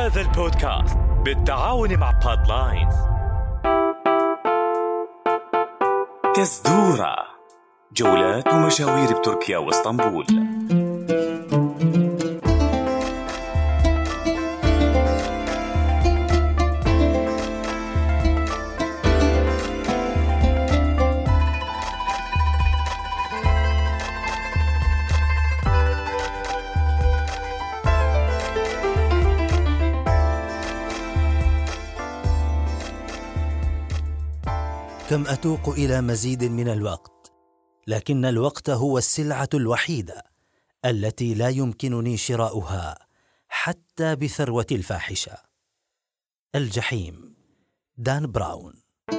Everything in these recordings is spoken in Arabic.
هذا البودكاست بالتعاون مع بودلاينز. كزدورة، جولات ومشاوير بتركيا واسطنبول. كم أتوق إلى مزيد من الوقت، لكن الوقت هو السلعة الوحيدة التي لا يمكنني شراؤها حتى بثروة الفاحشة. الجحيم، دان براون.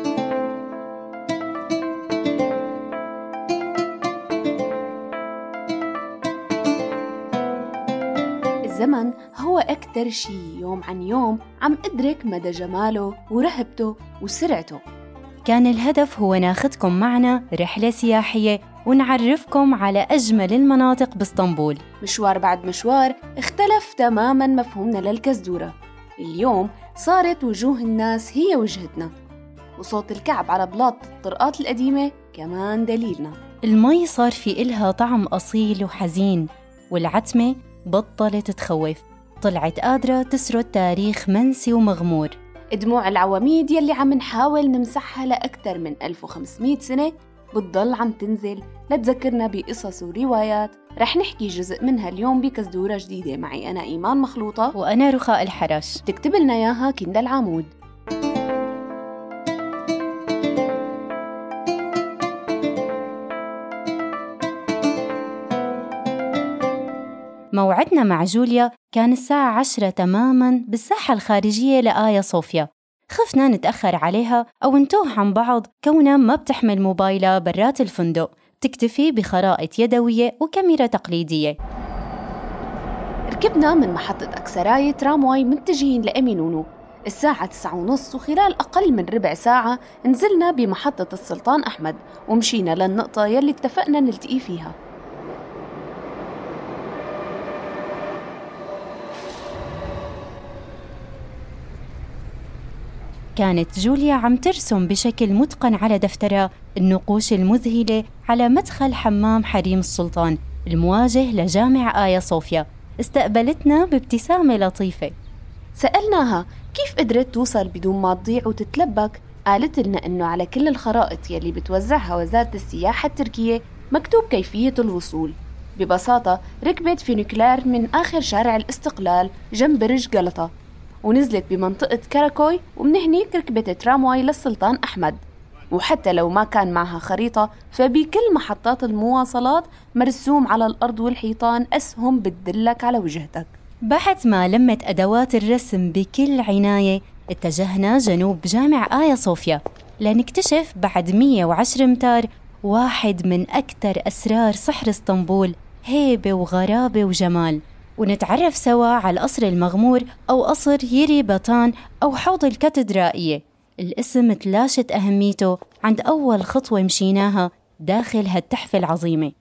الزمن هو أكتر شي يوم عن يوم عم أدرك مدى جماله ورهبته وسرعته. كان الهدف هو ناخدكم معنا رحلة سياحية ونعرفكم على أجمل المناطق باسطنبول. مشوار بعد مشوار اختلف تماماً مفهومنا للكزدورة. اليوم صارت وجوه الناس هي وجهتنا، وصوت الكعب على بلاط الطرقات القديمة كمان دليلنا. المي صار في إلها طعم أصيل وحزين، والعتمة بطلت تخوف، طلعت قادرة تسرد تاريخ منسي ومغمور. دموع العواميد يلي عم نحاول نمسحها لأكثر من 1500 سنة بتضل عم تنزل لتذكرنا بقصص وروايات. رح نحكي جزء منها اليوم بكزدورة جديدة. معي أنا إيمان مخلوطة وأنا رخاء الحرش. تكتب لنا ياها كندا العمود. موعدنا مع جوليا كان الساعة 10 تماماً بالساحة الخارجية لآيا صوفيا. خفنا نتأخر عليها أو نتوه عن بعض كونها ما بتحمل موبايلها برات الفندق، تكتفي بخرائط يدوية وكاميرا تقليدية. ركبنا من محطة أكسراي ترامواي متجهين لأمينونو الساعة 9:30، وخلال أقل من ربع ساعة نزلنا بمحطة السلطان أحمد ومشينا للنقطة يلي اتفقنا نلتقي فيها. كانت جوليا عم ترسم بشكل متقن على دفترها النقوش المذهلة على مدخل حمام حريم السلطان المواجه لجامع آيا صوفيا. استقبلتنا بابتسامة لطيفة. سألناها كيف قدرت توصل بدون ما تضيع وتتلبك. قالت لنا إنه على كل الخرائط يلي بتوزعها وزارة السياحة التركية مكتوب كيفية الوصول. ببساطة ركبت فينيكلار من آخر شارع الاستقلال جنب برج غلطة، ونزلت بمنطقة كاراكوي، ومن هنيك ركبت ترامواي للسلطان أحمد. وحتى لو ما كان معها خريطة فبكل محطات المواصلات مرسوم على الأرض والحيطان أسهم بتدلك على وجهتك. بعد ما لمت أدوات الرسم بكل عناية اتجهنا جنوب جامع آيا صوفيا لنكتشف بعد 110 أمتار واحد من أكثر أسرار سحر اسطنبول، هيبة وغرابة وجمال، ونتعرف سوا على القصر المغمور أو قصر ييري باتان أو حوض الكاتدرائية. الاسم تلاشت أهميته عند أول خطوة مشيناها داخل هالتحفة العظيمة.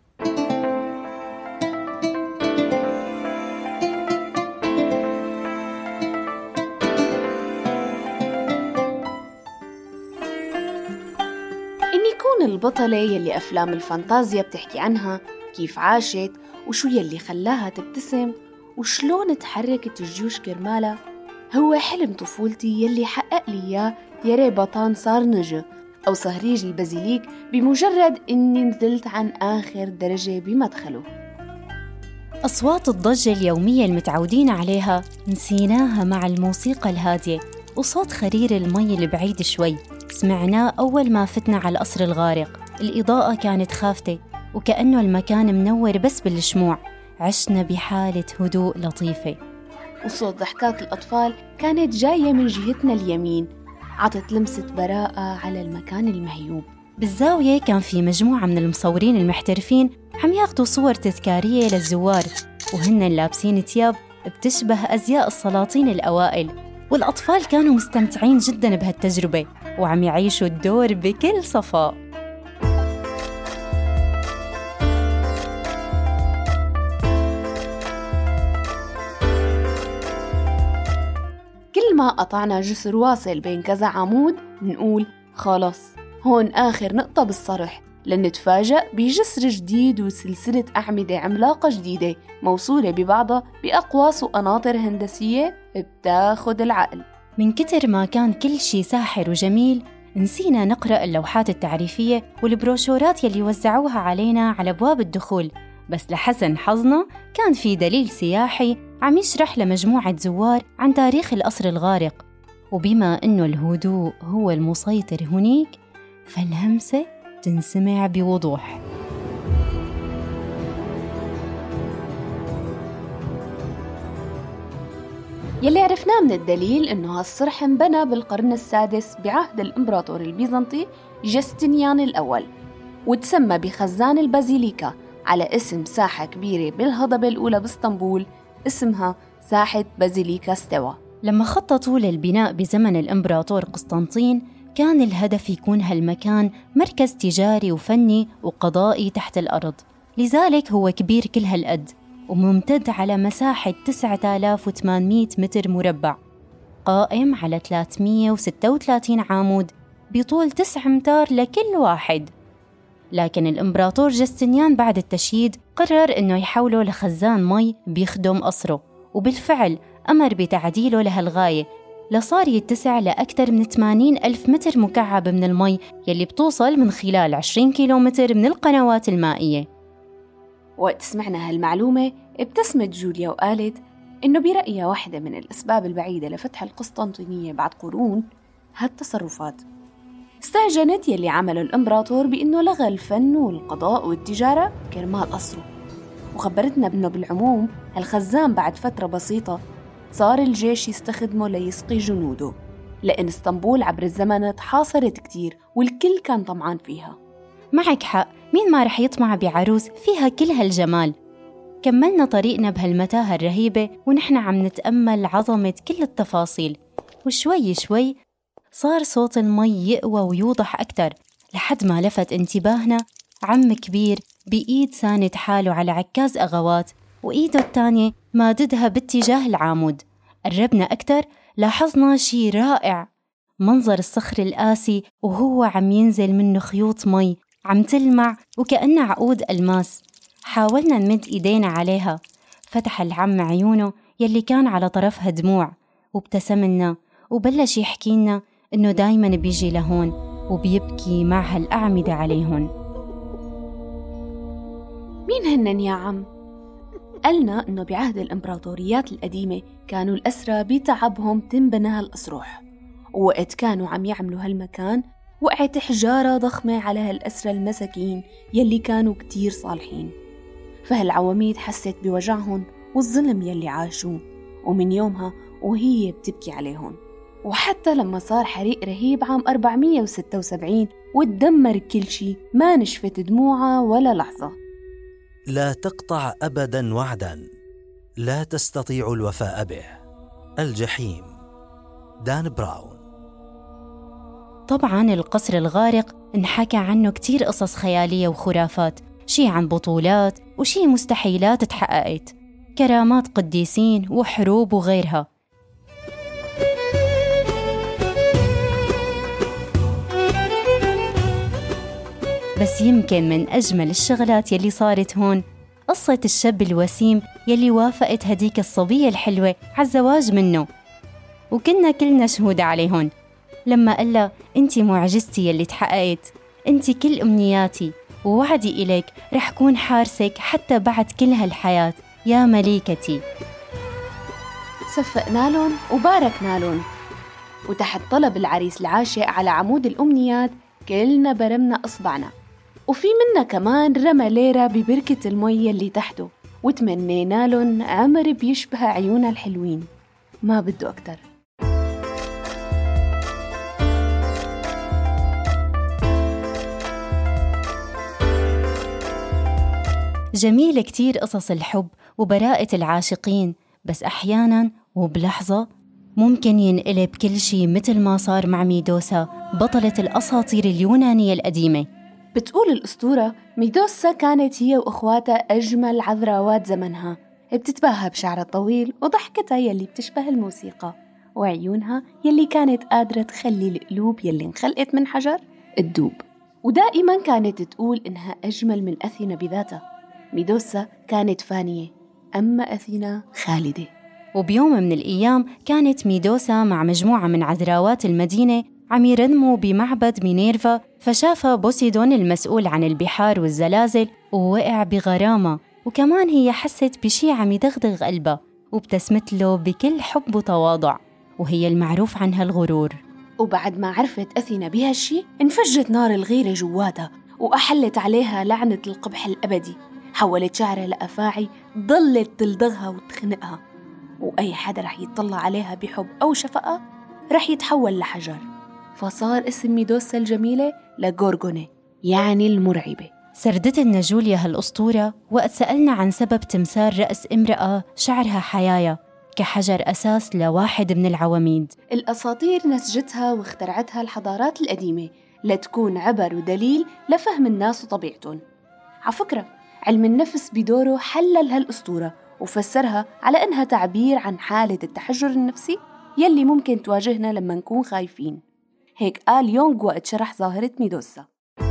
إني كون البطلة يلي أفلام الفانتازيا بتحكي عنها، كيف عاشت وشو يلي خلاها تبتسم وشلون تحركت الجيوش كرمالها، هو حلم طفولتي يلي حقق لي إياه ييري باتان سارنجة أو صهريج البازيليك بمجرد إني نزلت عن آخر درجة بمدخله. أصوات الضجة اليومية المتعودين عليها نسيناها مع الموسيقى الهادية وصوت خرير المي البعيد شوي سمعناه أول ما فتنا على القصر الغارق. الإضاءة كانت خافتة وكأنه المكان منور بس بالشموع. عشنا بحالة هدوء لطيفة، وصوت ضحكات الأطفال كانت جاية من جهتنا اليمين، عطت لمسة براءة على المكان المهيوب. بالزاوية كان في مجموعة من المصورين المحترفين عم ياخدوا صور تذكارية للزوار، وهن لابسين ثياب بتشبه أزياء السلاطين الأوائل. والأطفال كانوا مستمتعين جداً بهالتجربة وعم يعيشوا الدور بكل صفاء. ما قطعنا جسر واصل بين كذا عمود نقول خلاص هون آخر نقطة بالصرح، لنتفاجأ بجسر جديد وسلسلة أعمدة عملاقة جديدة موصولة ببعضها بأقواس وقناطر هندسية بتاخد العقل. من كتر ما كان كل شي ساحر وجميل نسينا نقرأ اللوحات التعريفية والبروشورات يلي وزعوها علينا على أبواب الدخول، بس لحسن حظنا كان في دليل سياحي عم يشرح لمجموعة زوار عن تاريخ القصر الغارق، وبما إنه الهدوء هو المسيطر هنيك فالهمسة تنسمع بوضوح. يلي عرفناه من الدليل إنه هالصرح انبنى بالقرن السادس بعهد الإمبراطور البيزنطي جستنيان الأول، وتسمى بخزان البازيليكا على اسم ساحة كبيرة بالهضبة الأولى باسطنبول اسمها ساحة بازيليكا ستوا. لما خططوا للبناء بزمن الإمبراطور قسطنطين كان الهدف يكون هالمكان مركز تجاري وفني وقضائي تحت الأرض، لذلك هو كبير كل هالقد وممتد على مساحة 9800 متر مربع، قائم على 336 عمود بطول 9 أمتار لكل واحد. لكن الإمبراطور جستنيان بعد التشييد قرر إنه يحوله لخزان مي بيخدم قصره، وبالفعل أمر بتعديله لهالغاية لصار يتسع لأكثر من 80,000 متر مكعب من المي يلي بتوصل من خلال 20 كيلومتر من القنوات المائية. وقت سمعنا هالمعلومة ابتسمت جوليا وقالت إنه برأيها واحدة من الأسباب البعيدة لفتح القسطنطينية بعد قرون هالتصرفات. استهجنت يلي عمله الإمبراطور بإنه لغى الفن والقضاء والتجارة كرمال قصره، وخبرتنا إنه بالعموم هالخزان بعد فترة بسيطة صار الجيش يستخدمه ليسقي جنوده، لأن اسطنبول عبر الزمن تحاصرت كتير والكل كان طمعان فيها. معك حق، مين ما رح يطمع بعروس فيها كل هالجمال؟ كملنا طريقنا بهالمتاهة الرهيبة ونحن عم نتأمل عظمة كل التفاصيل، وشوي شوي صار صوت المي يقوى ويوضح أكتر لحد ما لفت انتباهنا عم كبير بإيد ساند حاله على عكاز أغوات وإيده التانية ماددها باتجاه العامود. قربنا أكتر لاحظنا شي رائع، منظر الصخر القاسي وهو عم ينزل منه خيوط مي عم تلمع وكأنها عقود ألماس. حاولنا نمد إيدينا عليها، فتح العم عيونه يلي كان على طرفها دموع وابتسم لنا وبلش يحكي لنا إنه دايماً بيجي لهون وبيبكي مع هالأعمدة عليهن. مين هنن يا عم؟ قالنا إنه بعهد الإمبراطوريات القديمة كانوا الأسرى بتعبهم تنبنى هالأسرح، ووقت كانوا عم يعملوا هالمكان وقعت حجارة ضخمة على هالأسرى المساكين يلي كانوا كتير صالحين، فهالعواميد حست بوجعهم والظلم يلي عاشوه، ومن يومها وهي بتبكي عليهم. وحتى لما صار حريق رهيب عام 476 وتدمر كل شي ما نشفت دموعها ولا لحظة. لا تقطع أبداً وعداً لا تستطيع الوفاء به. الجحيم، دان براون. طبعاً القصر الغارق انحكى عنه كتير قصص خيالية وخرافات، شي عن بطولات وشي مستحيلات تحققت، كرامات قديسين وحروب وغيرها. بس يمكن من أجمل الشغلات يلي صارت هون قصة الشاب الوسيم يلي وافقت هديك الصبية الحلوة عالزواج منه، وكنا كلنا شهود عليهن لما قالها أنتي معجزتي يلي تحققت، أنتي كل أمنياتي، ووعدي إليك رح كون حارسك حتى بعد كل هالحياة يا مليكتي. صفقنا لهم وباركنا لهم، وتحت طلب العريس العاشق على عمود الأمنيات كلنا برمنا إصبعنا، وفي منا كمان رمى ليرة ببركة المي اللي تحته، وتمنينا لهم عمر بيشبه عيونها الحلوين، ما بده أكتر. جميل كتير قصص الحب وبراءة العاشقين، بس أحياناً وبلحظة ممكن ينقلب كل شي مثل ما صار مع ميدوسا بطلة الأساطير اليونانية القديمة. بتقول الأسطورة ميدوسا كانت هي وأخواتها أجمل عذراوات زمنها، بتتباهى بشعرها الطويل وضحكتها يلي بتشبه الموسيقى، وعيونها يلي كانت قادرة تخلي القلوب يلي انخلقت من حجر تدوب. ودائما كانت تقول إنها أجمل من أثينا بذاتها. ميدوسا كانت فانية، أما أثينا خالدة. وبيوم من الأيام كانت ميدوسا مع مجموعة من عذراوات المدينة عم يرنموا بمعبد مينيرفا، فشافها بوسيدون المسؤول عن البحار والزلازل ووقع بغرامة، وكمان هي حست بشي عم يدغدغ قلبها وابتسمت له بكل حب وتواضع، وهي المعروف عنها الغرور. وبعد ما عرفت أثينا بهالشي انفجت نار الغيرة جواتها وأحلت عليها لعنة القبح الأبدي. حولت شعرها لأفاعي ضلت تلدغها وتخنقها، وأي حدا رح يتطلع عليها بحب أو شفقة رح يتحول لحجر. فصار اسم ميدوسا الجميلة لغورغوني، يعني المرعبة. سردت لنا جوليا هالأسطورة وقت سألنا عن سبب تمثال رأس امرأة شعرها حيايا كحجر أساس لواحد من العواميد. الأساطير نسجتها واخترعتها الحضارات القديمة لتكون عبر ودليل لفهم الناس وطبيعتهم. عفكرة علم النفس بدوره حلل هالأسطورة وفسرها على إنها تعبير عن حالة التحجر النفسي يلي ممكن تواجهنا لما نكون خايفين. هيك قال يونغ وقت شرح ظاهرة ميدوسا.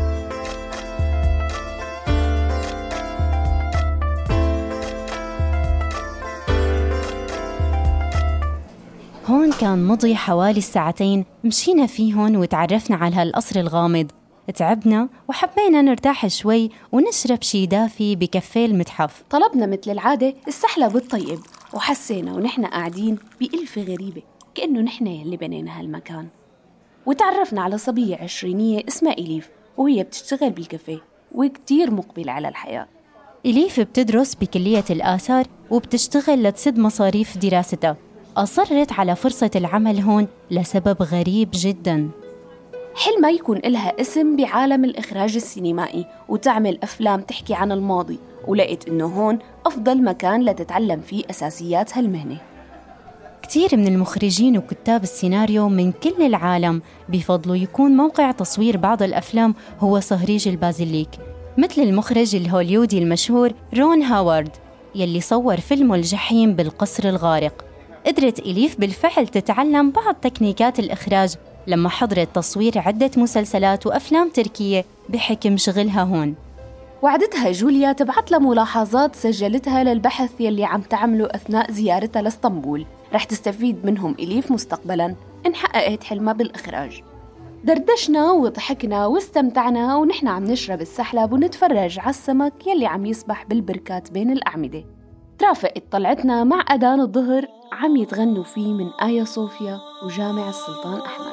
هون كان مضي حوالي 2 ساعات مشينا فيهن وتعرفنا على هالقصر الغامض. تعبنا وحبينا نرتاح شوي ونشرب شي دافي بكفيه المتحف. طلبنا مثل العادة السحلب الطيب، وحسينا ونحن قاعدين بألفة غريبة كأنه نحن يلي بنينا هالمكان. وتعرفنا على صبية 20 اسمها إليف، وهي بتشتغل بالكافيه وكتير مقبلة على الحياة. إليف بتدرس بكلية الآثار وبتشتغل لتسد مصاريف دراستها. أصرت على فرصة العمل هون لسبب غريب جداً. حلمها يكون إلها اسم بعالم الإخراج السينمائي وتعمل أفلام تحكي عن الماضي، ولقيت إنه هون أفضل مكان لتتعلم فيه أساسيات هالمهنة. كتير من المخرجين وكتاب السيناريو من كل العالم بفضلوا يكون موقع تصوير بعض الأفلام هو صهريج البازيليك، مثل المخرج الهوليودي المشهور رون هاوارد يلي صور فيلمه الجحيم بالقصر الغارق. قدرت إليف بالفعل تتعلم بعض تكنيكات الإخراج لما حضرت تصوير عدة مسلسلات وأفلام تركية بحكم شغلها هون. وعدتها جوليا تبعت لها ملاحظات سجلتها للبحث يلي عم تعمله أثناء زيارتها لإسطنبول، رح تستفيد منهم إليف مستقبلاً إن حققت حلمها بالإخراج. دردشنا وضحكنا واستمتعنا ونحن عم نشرب السحلب ونتفرج على السمك يلي عم يسبح بالبركات بين الأعمدة. ترافقت طلعتنا مع أذان الظهر عم يتغنوا فيه من آيا صوفيا وجامع السلطان أحمد.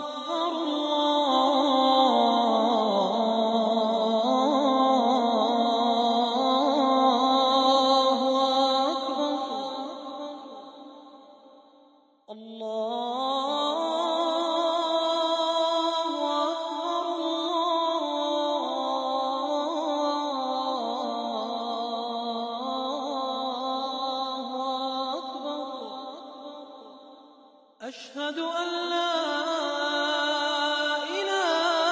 أشهد أن لا إله.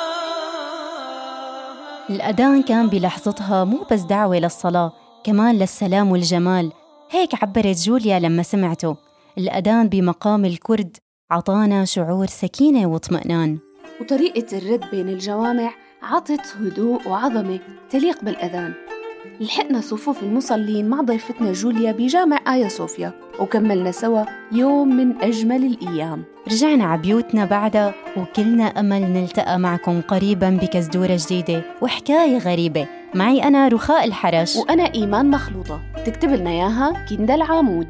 الأذان كان بلحظتها مو بس دعوة للصلاة، كمان للسلام والجمال. هيك عبرت جوليا لما سمعته. الأذان بمقام الكرد عطانا شعور سكينة واطمئنان. وطريقة الرد بين الجوامع عطت هدوء وعظمة تليق بالأذان. لحقنا صفوف المصلين مع ضيفتنا جوليا بجامع آيا صوفيا وكملنا سوا يوم من أجمل الأيام. رجعنا عبيوتنا بعدها وكلنا أمل نلتقى معكم قريباً بكزدورة جديدة وحكاية غريبة. معي أنا رخاء الحرش وأنا إيمان مخلوطة. تكتب لنا ياها كندا العامود.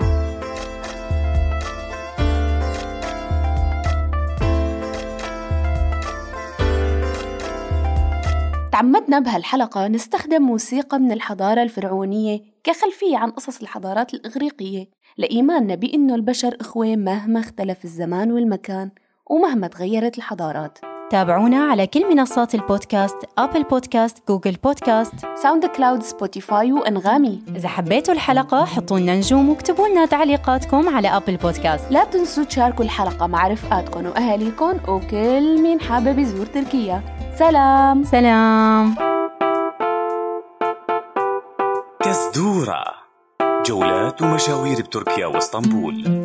تعمدنا بهالحلقة نستخدم موسيقى من الحضارة الفرعونية كخلفية عن قصص الحضارات الإغريقية لإيماننا بأنه البشر إخوة مهما اختلف الزمان والمكان ومهما تغيرت الحضارات. تابعونا على كل منصات البودكاست: أبل بودكاست، جوجل بودكاست، ساوند كلاود، سبوتيفاي وأنغامي. إذا حبيتوا الحلقة حطوا لنا نجوم واكتبوا لنا تعليقاتكم على أبل بودكاست. لا تنسوا تشاركوا الحلقة مع رفقاتكم وأهاليكم وكل مين حابب يزور تركيا. سلام سلام. كزدورة، جولات ومشاوير بتركيا واسطنبول.